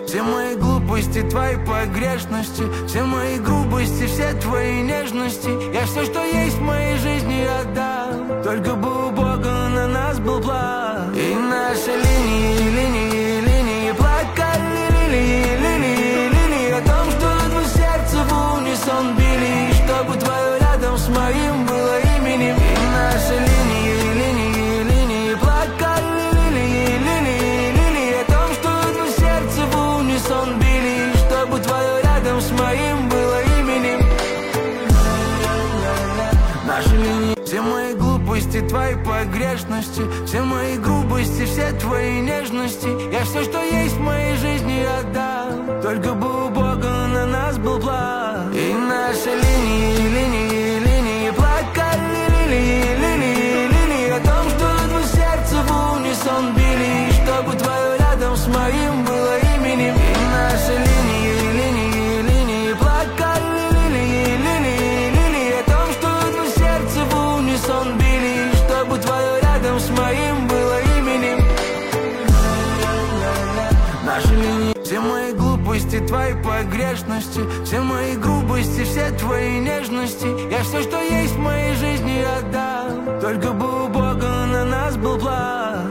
Все мои глупости, твои погрешности, все мои грубости, все твои нежности. Я все, что есть в моей жизни, отдам. Только бы у Бога на нас был план. И наши линии плакали, линии о том, что два сердца в унисон били, чтобы твое рядом с моим было именем. И наши линии плакали, линии о том, что два сердца в унисон били, чтобы твое рядом с моим было именем. Наши линии. Все мои глупости, твои погрешности, все мои грубости, все твои нежности. Я все, что есть в моей жизни, отдам. Только бы у Бога на нас был план. И наши линии плакали, линии о том, что два сердца в унисон били, чтобы твое рядом с моим было именем. И наши линии плакали, линии о том, что два сердца в унисон били, чтобы твое рядом с моим было именем. Наши линии. Все мои глупости, твои погрешности, все мои грубости, все твои нежности. Я все, что есть в моей жизни, отдам. Только бы у Бога на нас был план.